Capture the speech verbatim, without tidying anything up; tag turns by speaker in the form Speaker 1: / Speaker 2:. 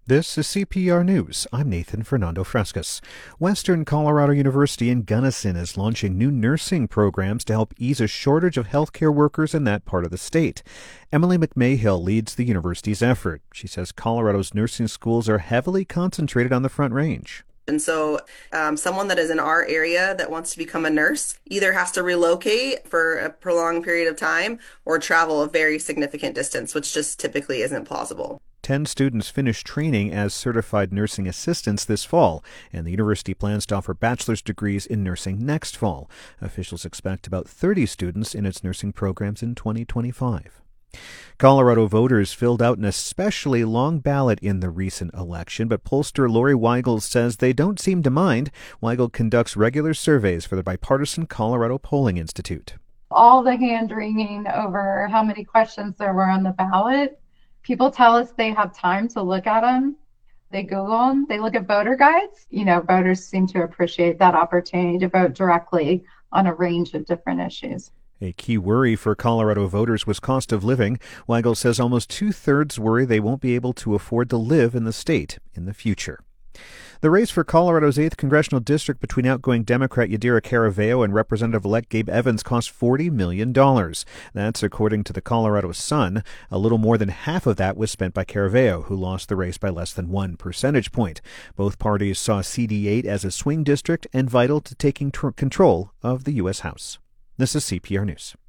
Speaker 1: This is C P R News. I'm Nathan Fernando Frescas. Western Colorado University in Gunnison is launching new nursing programs to help ease a shortage of healthcare workers in that part of the state. Emily McMahill leads the university's effort. She says Colorado's nursing schools are heavily concentrated on the Front Range.
Speaker 2: And so um, someone that is in our area that wants to become a nurse either has to relocate for a prolonged period of time or travel a very significant distance, which just typically isn't plausible.
Speaker 1: Ten students finished training as certified nursing assistants this fall, and the university plans to offer bachelor's degrees in nursing next fall. Officials expect about thirty students in its nursing programs in twenty twenty-five. Colorado voters filled out an especially long ballot in the recent election, but pollster Lori Weigel says they don't seem to mind. Weigel conducts regular surveys for the bipartisan Colorado Polling Institute.
Speaker 3: All the hand-wringing over how many questions there were on the ballot, people tell us they have time to look at them. They Google them. They look at voter guides. You know, voters seem to appreciate that opportunity to vote directly on a range of different issues.
Speaker 1: A key worry for Colorado voters was cost of living. Weigel says almost two-thirds worry they won't be able to afford to live in the state in the future. The race for Colorado's eighth congressional district between outgoing Democrat Yadira Caraveo and Representative-elect Gabe Evans cost forty million dollars. That's according to the Colorado Sun. A little more than half of that was spent by Caraveo, who lost the race by less than one percentage point. Both parties saw C D eight as a swing district and vital to taking tr- control of the U S House. This is C P R News.